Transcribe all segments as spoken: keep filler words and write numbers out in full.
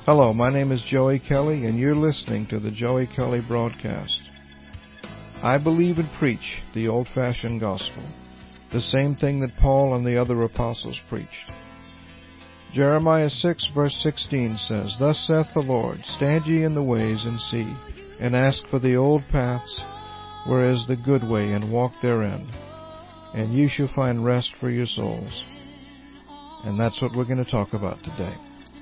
Hello, my name is Joey Kelly, and you're listening to the Joey Kelly Broadcast. I believe and preach the old-fashioned gospel, the same thing that Paul and the other apostles preached. Jeremiah six verse sixteen says, Thus saith the Lord, Stand ye in the ways and see, and ask for the old paths, where is the good way, and walk therein, and ye shall find rest for your souls. And that's what we're going to talk about today.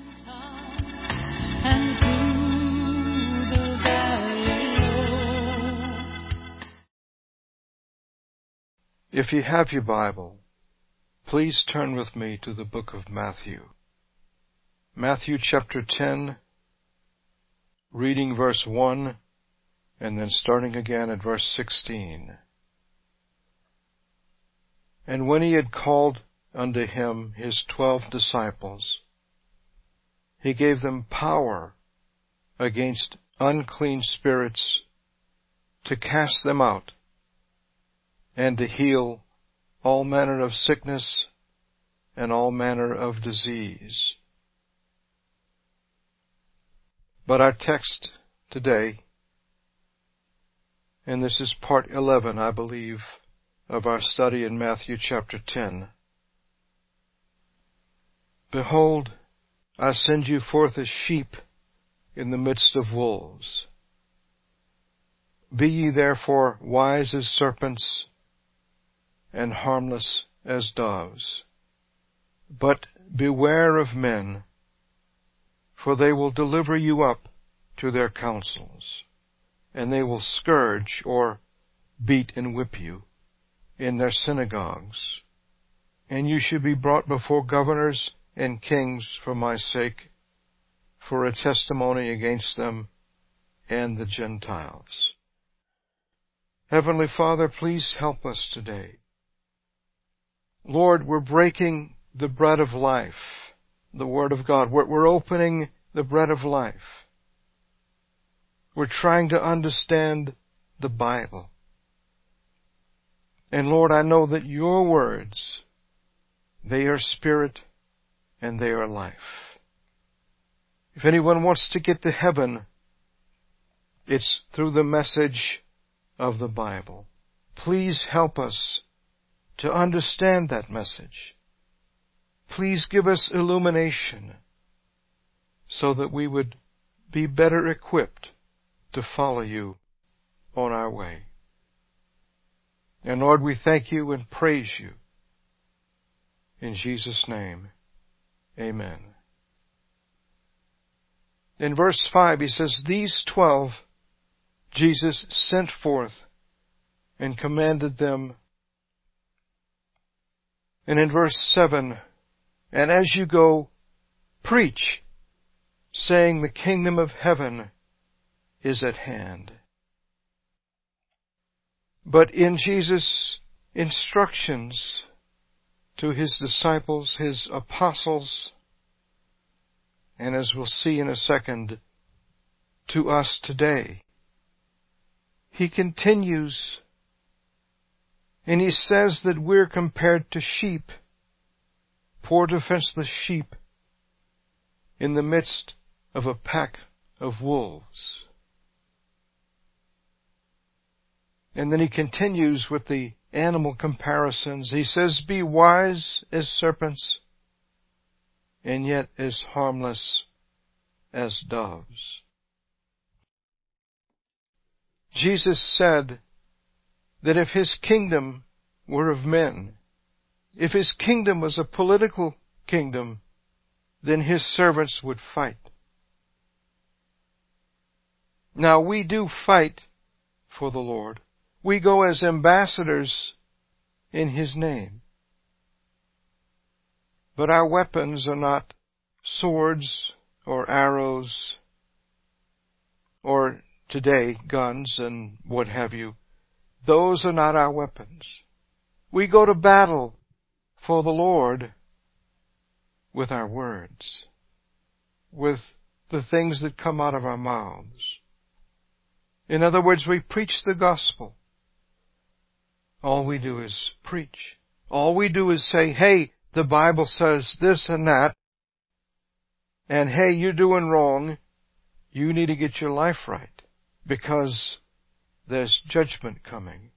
If you have your Bible, please turn with me to the book of Matthew. Matthew chapter ten, reading verse one, and then starting again at verse sixteen. And when he had called unto him his twelve disciples, he gave them power against unclean spirits to cast them out, and to heal all manner of sickness and all manner of disease. But our text today, and this is part eleven, I believe, of our study in Matthew chapter ten. Behold, I send you forth as sheep in the midst of wolves. Be ye therefore wise as serpents, and harmless as doves. But beware of men, for they will deliver you up to their councils, and they will scourge or beat and whip you in their synagogues. And you shall be brought before governors and kings for my sake, for a testimony against them and the Gentiles. Heavenly Father, please help us today. Lord, we're breaking the bread of life, the Word of God. We're, we're opening the bread of life. We're trying to understand the Bible. And Lord, I know that your words, they are spirit and they are life. If anyone wants to get to heaven, it's through the message of the Bible. Please help us to understand that message. Please give us illumination so that we would be better equipped to follow you on our way. And Lord, we thank you and praise you. In Jesus' name, amen. In verse five, he says, These twelve Jesus sent forth and commanded them. And in verse seven, And as you go, preach, saying the kingdom of heaven is at hand. But in Jesus' instructions to his disciples, his apostles, and as we'll see in a second, to us today, he continues, and he says that we're compared to sheep, poor defenseless sheep, in the midst of a pack of wolves. And then he continues with the animal comparisons. He says, Be wise as serpents, and yet as harmless as doves. Jesus said that if his kingdom were of men, if his kingdom was a political kingdom, then his servants would fight. Now we do fight for the Lord. We go as ambassadors in his name. But our weapons are not swords or arrows or today guns and what have you. Those are not our weapons. We go to battle for the Lord with our words, with the things that come out of our mouths. In other words, we preach the gospel. All we do is preach. All we do is say, hey, the Bible says this and that, And hey, you're doing wrong. You need to get your life right because there's judgment coming.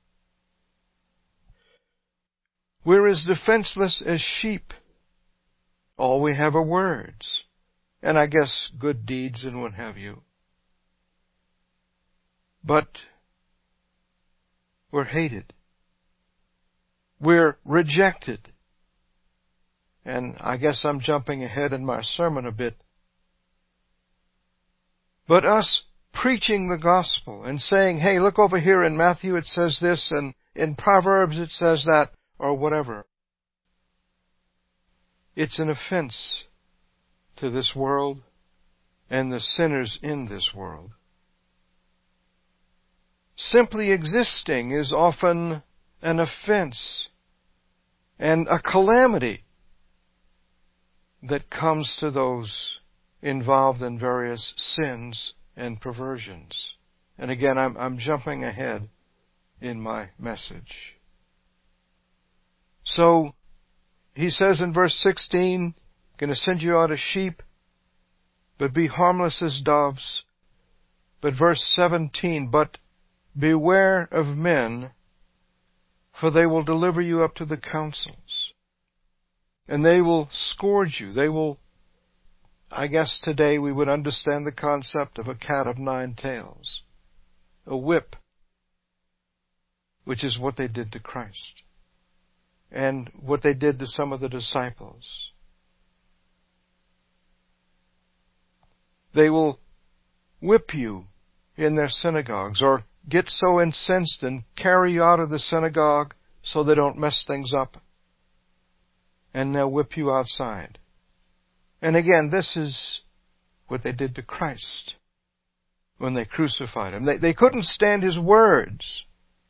We're as defenseless as sheep. All we have are words. And I guess good deeds and what have you. But we're hated. We're rejected. And I guess I'm jumping ahead in my sermon a bit. But us preaching the gospel and saying, hey, look over here in Matthew it says this, and in Proverbs it says that, or whatever. It's an offense to this world and the sinners in this world. Simply existing is often an offense and a calamity that comes to those involved in various sins and perversions. And again, I'm, I'm jumping ahead in my message. So, he says in verse sixteen, going to send you out as sheep, but be harmless as doves. But verse seventeen, but beware of men, for they will deliver you up to the councils. And they will scourge you. They will, I guess today we would understand the concept of a cat of nine tails. A whip, which is what they did to Christ. And what they did to some of the disciples. They will whip you in their synagogues, or get so incensed and carry you out of the synagogue so they don't mess things up. And they'll whip you outside. And again, this is what they did to Christ when they crucified Him. They, they couldn't stand His words.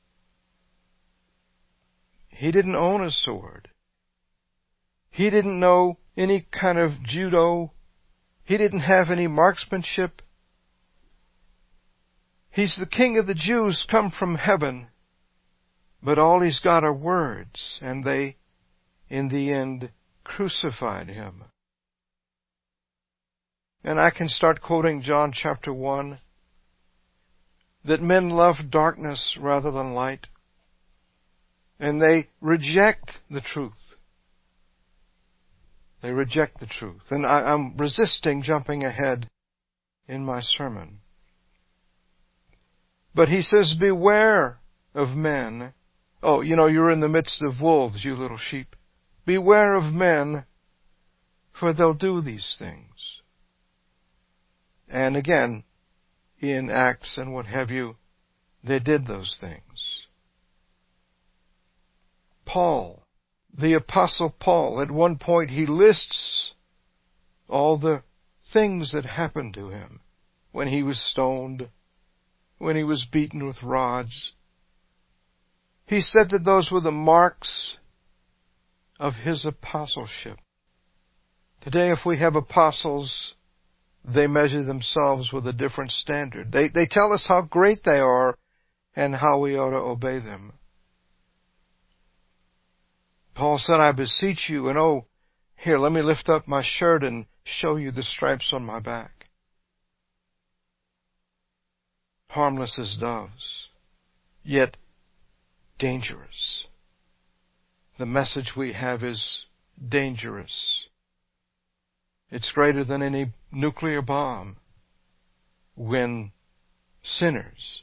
He didn't own a sword. He didn't know any kind of judo. He didn't have any marksmanship. He's the King of the Jews, come from heaven. But all He's got are words, and they, in the end, crucified Him. And I can start quoting John chapter one, that men love darkness rather than light, and they reject the truth. They reject the truth. And I, I'm resisting jumping ahead in my sermon. But he says, beware of men. Oh, you know, you're in the midst of wolves, you little sheep. Beware of men, for they'll do these things. And again, in Acts and what have you, they did those things. Paul, the Apostle Paul, at one point he lists all the things that happened to him when he was stoned, when he was beaten with rods. He said that those were the marks of his apostleship. Today, if we have apostles, they measure themselves with a different standard. They, they tell us how great they are and how we ought to obey them. Paul said, I beseech you, and oh, here, let me lift up my shirt and show you the stripes on my back. Harmless as doves, yet dangerous. The message we have is dangerous. It's greater than any nuclear bomb when sinners,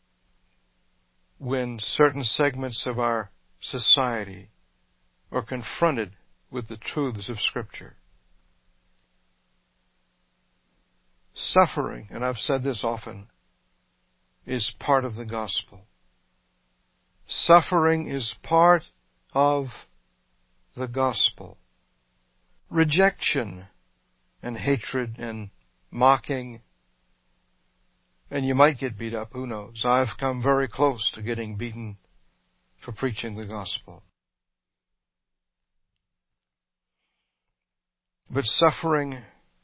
when certain segments of our society are confronted with the truths of Scripture. Suffering, and I've said this often, is part of the gospel. Suffering is part of the gospel. Rejection and hatred and mocking, and you might get beat up, who knows? I've come very close to getting beaten for preaching the gospel. But suffering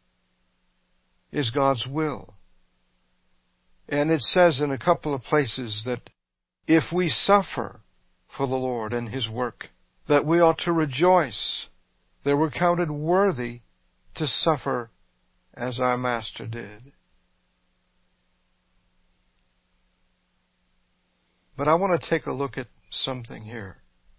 is God's will. And it says in a couple of places that if we suffer for the Lord and His work, that we ought to rejoice that we're counted worthy to suffer as our Master did. But I want to take a look at something here.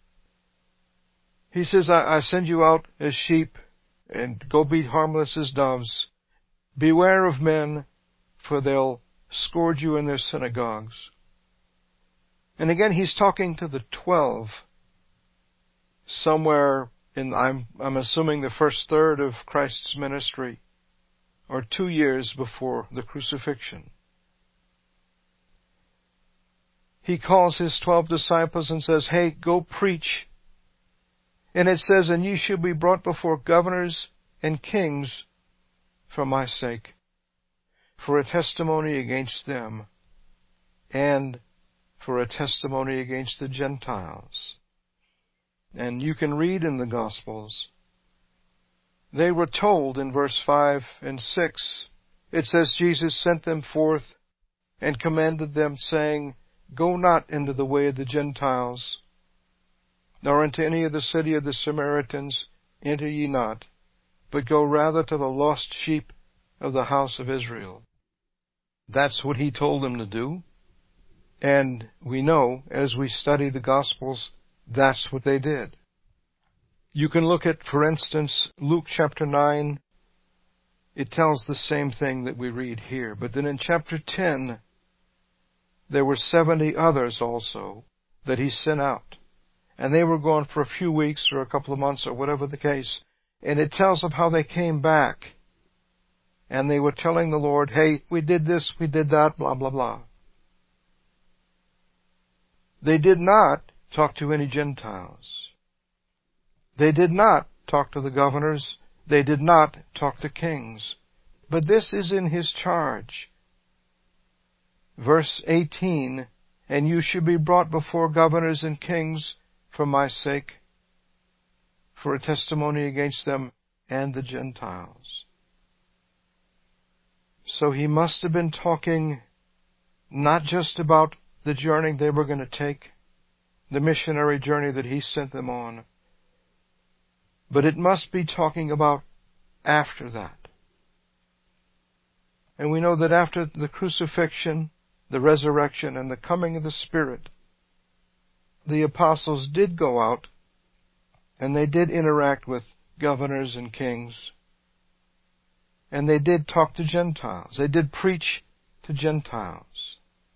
He says, I, I send you out as sheep, and go be harmless as doves. Beware of men, for they'll scourge you in their synagogues. And again, he's talking to the twelve, somewhere in, I'm, I'm assuming, the first third of Christ's ministry, or two years before the crucifixion. He calls his twelve disciples and says, hey, go preach. And it says, and you shall be brought before governors and kings for my sake, for a testimony against them, and for a testimony against the Gentiles. And you can read in the Gospels, they were told in verse five and six, it says, Jesus sent them forth and commanded them, saying, go not into the way of the Gentiles, nor into any of the city of the Samaritans enter ye not, but go rather to the lost sheep of the house of Israel. That's what he told them to do. And we know, as we study the Gospels, that's what they did. You can look at, for instance, Luke chapter nine. It tells the same thing that we read here. But then in chapter ten, there were seventy others also that he sent out. And they were gone for a few weeks or a couple of months or whatever the case. And it tells of how they came back. And they were telling the Lord, hey, we did this, we did that, blah, blah, blah. They did not talk to any Gentiles. They did not talk to the governors. They did not talk to kings. But this is in his charge. Verse eighteen, and you shall be brought before governors and kings for my sake, for a testimony against them and the Gentiles. So he must have been talking not just about the journey they were going to take, the missionary journey that he sent them on, but it must be talking about after that. And we know that after the crucifixion, the resurrection, and the coming of the Spirit, the apostles did go out and they did interact with governors and kings. And they did talk to Gentiles. They did preach to Gentiles.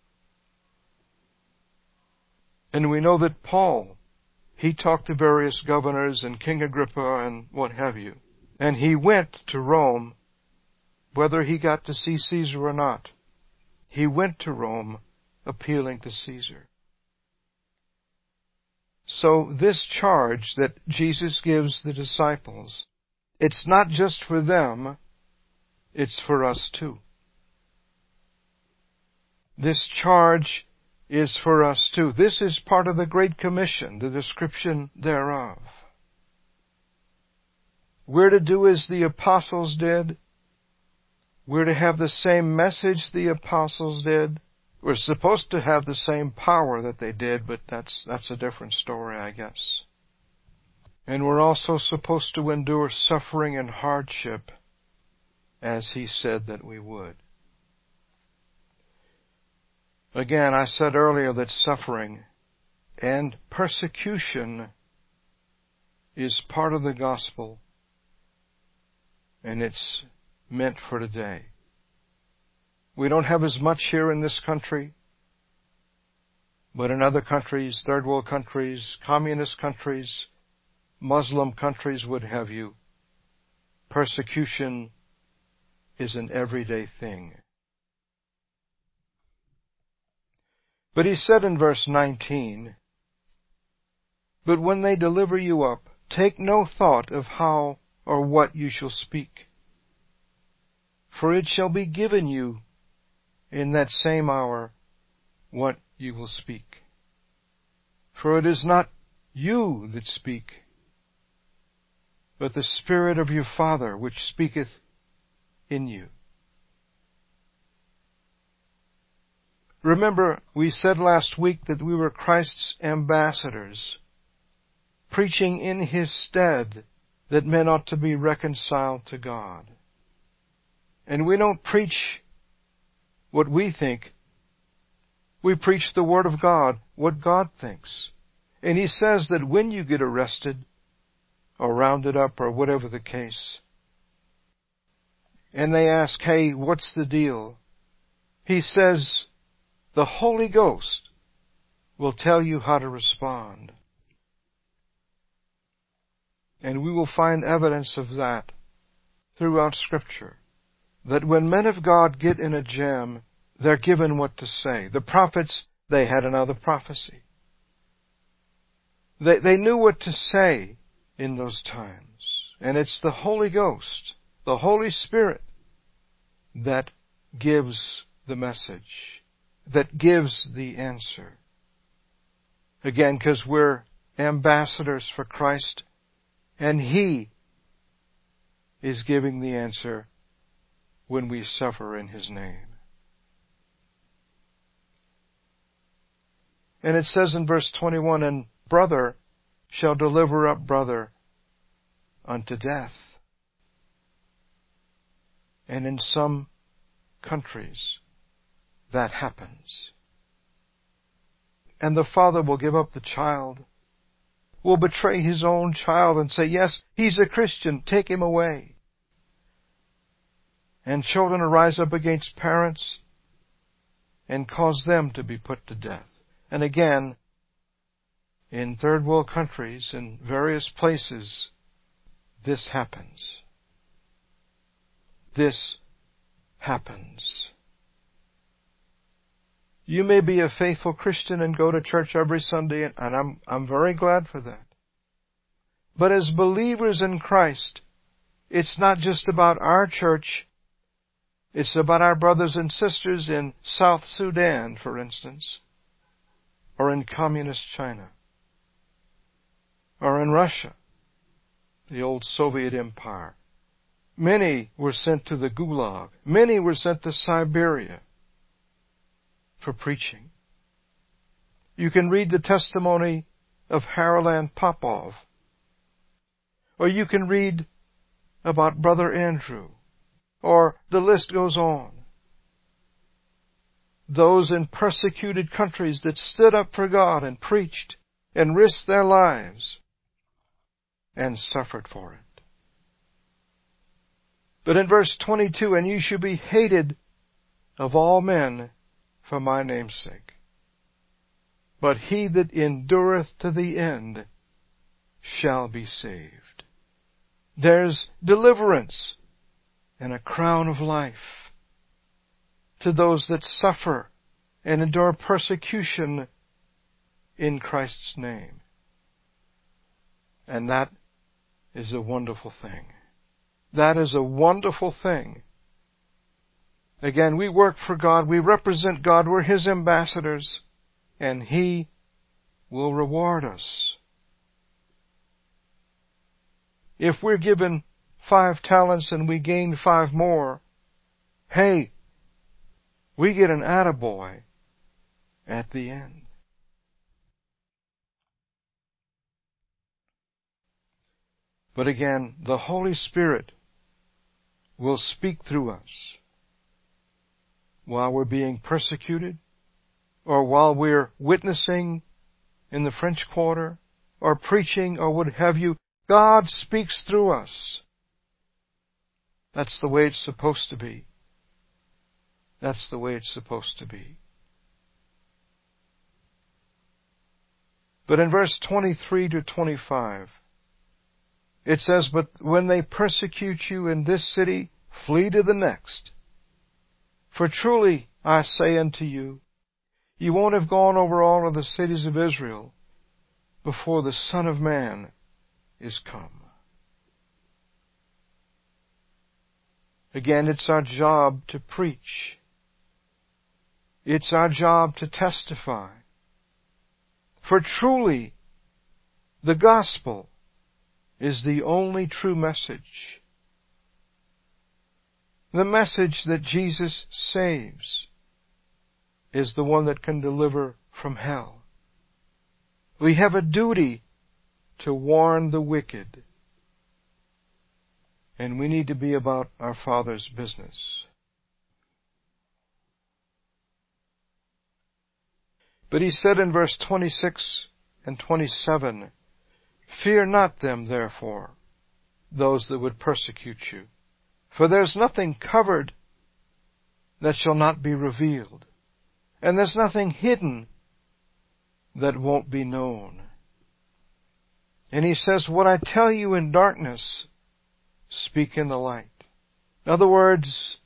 And we know that Paul, he talked to various governors and King Agrippa and what have you. And he went to Rome, whether he got to see Caesar or not. He went to Rome appealing to Caesar. So this charge that Jesus gives the disciples, it's not just for them, it's for us too. This charge is for us too. This is part of the Great Commission, the description thereof. We're to do as the apostles did. We're to have the same message the apostles did. We're supposed to have the same power that they did, but that's that's a different story, I guess. And we're also supposed to endure suffering and hardship, as he said that we would. Again, I said earlier that suffering and persecution is part of the gospel, and it's meant for today. We don't have as much here in this country, but in other countries, third world countries, communist countries, Muslim countries, what have you, persecution is an everyday thing. But he said in verse nineteen, but when they deliver you up, take no thought of how or what you shall speak, for it shall be given you in that same hour what you will speak. For it is not you that speak, but the Spirit of your Father which speaketh in you. Remember, we said last week that we were Christ's ambassadors, preaching in His stead that men ought to be reconciled to God. And we don't preach what we think. We preach the Word of God, what God thinks. And He says that when you get arrested or rounded up or whatever the case, and they ask, hey, what's the deal? He says, the Holy Ghost will tell you how to respond. And we will find evidence of that throughout Scripture. That when men of God get in a jam, they're given what to say. The prophets, they had another prophecy. They, they knew what to say in those times. And it's the Holy Ghost, the Holy Spirit, that gives the message, that gives the answer. Again, because we're ambassadors for Christ, and He is giving the answer when we suffer in His name. And it says in verse twenty-one, and brother shall deliver up brother unto death. And in some countries, that happens. And the father will give up the child, will betray his own child and say, yes, he's a Christian, take him away. And children rise up against parents and cause them to be put to death. And again, in third world countries, in various places, this happens. This happens. You may be a faithful Christian and go to church every Sunday, and I'm, I'm very glad for that. But as believers in Christ, it's not just about our church. It's about our brothers and sisters in South Sudan, for instance, or in communist China, or in Russia, the old Soviet Empire. Many were sent to the Gulag. Many were sent to Siberia for preaching. You can read the testimony of Harold Popov, or you can read about Brother Andrew, or the list goes on. Those in persecuted countries that stood up for God and preached and risked their lives and suffered for it. But in verse twenty-two, and you shall be hated of all men for my name's sake. But he that endureth to the end shall be saved. There's deliverance and a crown of life to those that suffer and endure persecution in Christ's name. And that is a wonderful thing. That is a wonderful thing. Again, we work for God. We represent God. We're His ambassadors. And He will reward us. If we're given five talents and we gain five more, hey, we get an attaboy at the end. But again, the Holy Spirit will speak through us while we're being persecuted, or while we're witnessing in the French Quarter, or preaching, or what have you. God speaks through us. That's the way it's supposed to be. That's the way it's supposed to be. But in verse twenty-three to twenty-five, it says, but when they persecute you in this city, flee to the next. For truly I say unto you, you won't have gone over all of the cities of Israel before the Son of Man is come. Again, it's our job to preach. It's our job to testify. For truly, the gospel is the only true message. The message that Jesus saves is the one that can deliver from hell. We have a duty to warn the wicked. And we need to be about our Father's business. But he said in verse twenty-six and twenty-seven, "Fear not them, therefore, those that would persecute you. For there's nothing covered that shall not be revealed, and there's nothing hidden that won't be known." And he says, "What I tell you in darkness, speak in the light." In other words,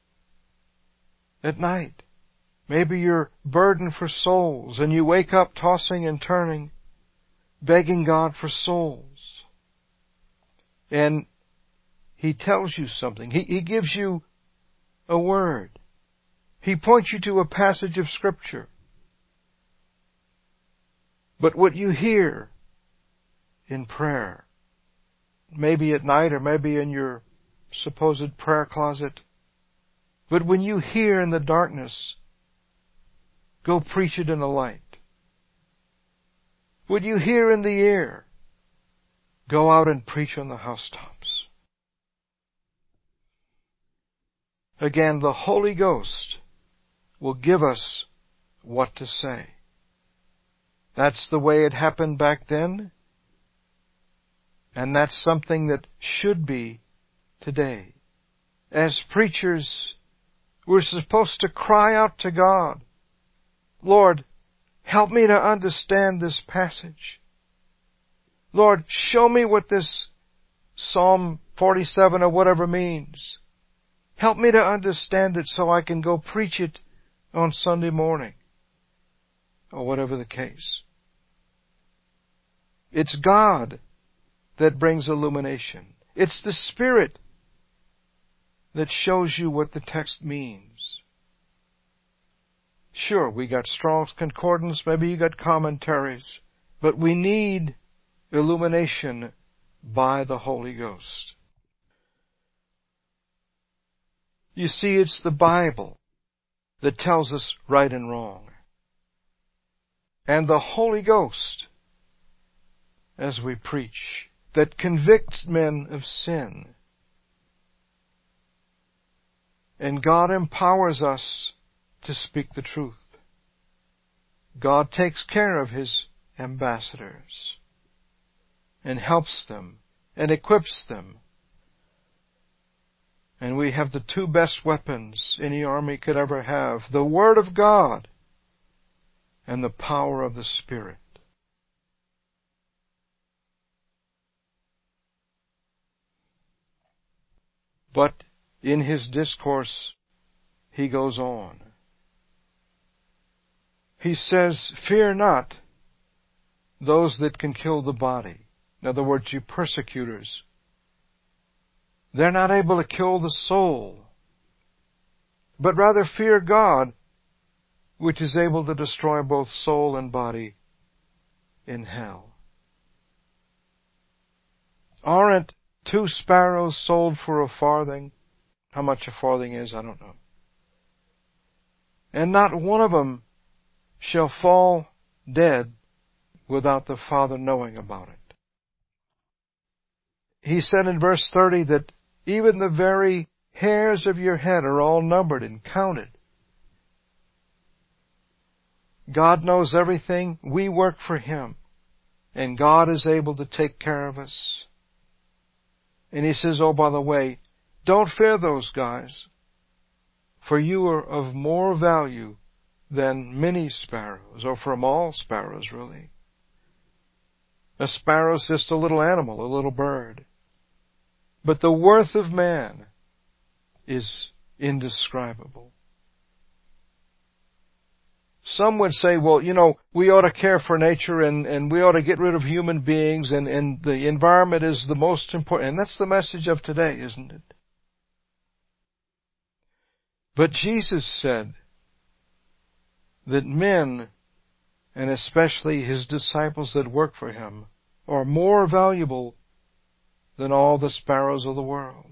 at night, maybe you're burdened for souls, and you wake up tossing and turning, begging God for souls. And He tells you something. He, he gives you a word. He points you to a passage of Scripture. But what you hear in prayer, maybe at night or maybe in your supposed prayer closet, but when you hear in the darkness, go preach it in the light. What you hear in the air, go out and preach on the housetops. Again, the Holy Ghost will give us what to say. That's the way it happened back then, and that's something that should be today. As preachers, we're supposed to cry out to God, "Lord, help me to understand this passage. Lord, show me what this Psalm forty-seven or whatever means. Help me to understand it so I can go preach it on Sunday morning," or whatever the case. It's God that brings illumination. It's the Spirit that shows you what the text means. Sure, we got Strong's Concordance, maybe you got commentaries, but we need illumination by the Holy Ghost. You see, it's the Bible that tells us right and wrong. And the Holy Ghost, as we preach, that convicts men of sin. And God empowers us to speak the truth. God takes care of His ambassadors and helps them and equips them. And we have the two best weapons any army could ever have, the Word of God and the power of the Spirit. But in his discourse, he goes on. He says, "Fear not those that can kill the body." In other words, you persecutors. They're not able to kill the soul, but rather fear God, which is able to destroy both soul and body in hell. Aren't two sparrows sold for a farthing? How much a farthing is, I don't know. And not one of them shall fall dead without the Father knowing about it. He said in verse thirty that even the very hairs of your head are all numbered and counted. God knows everything. We work for Him. And God is able to take care of us. And He says, oh, by the way, don't fear those guys, for you are of more value than many sparrows, or from all sparrows, really. A sparrow's just a little animal, a little bird. But the worth of man is indescribable. Some would say, well, you know, we ought to care for nature and, and we ought to get rid of human beings and, and the environment is the most important. And that's the message of today, isn't it? But Jesus said that men, and especially His disciples that work for Him, are more valuable than all the sparrows of the world.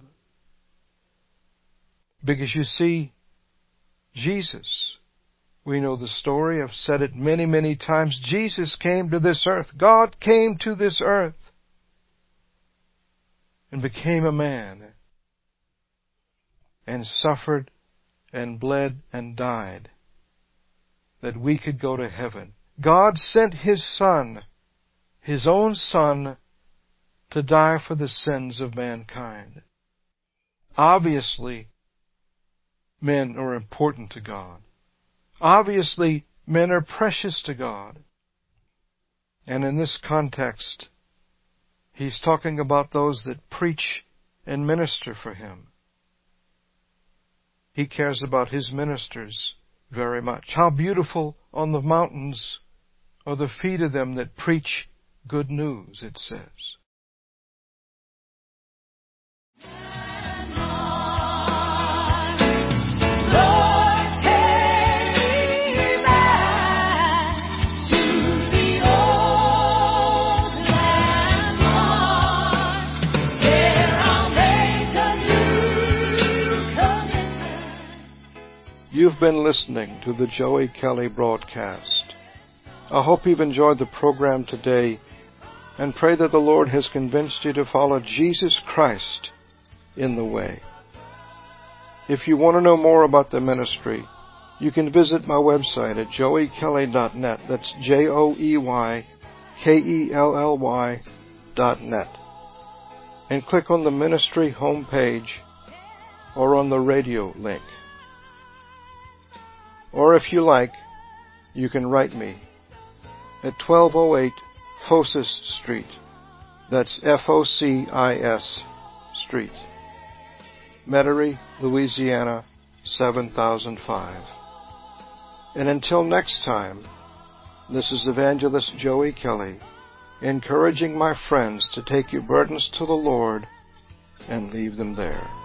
Because you see, Jesus, we know the story, I've said it many, many times, Jesus came to this earth. God came to this earth and became a man and suffered and bled and died that we could go to heaven. God sent His Son, His own Son, to die for the sins of mankind. Obviously, men are important to God. Obviously, men are precious to God. And in this context, He's talking about those that preach and minister for Him. He cares about His ministers very much. How beautiful on the mountains are the feet of them that preach good news, it says. You've been listening to the Joey Kelly broadcast. I hope you've enjoyed the program today and pray that the Lord has convinced you to follow Jesus Christ in the way. If you want to know more about the ministry, you can visit my website at joey kelly dot net. That's J O E Y K E L L Y dot net. And click on the ministry homepage or on the radio link. Or if you like, you can write me at twelve oh eight Focis Street. That's F O C I S Street. Metairie, Louisiana, seven thousand five. And until next time, this is Evangelist Joey Kelly, encouraging my friends to take your burdens to the Lord and leave them there.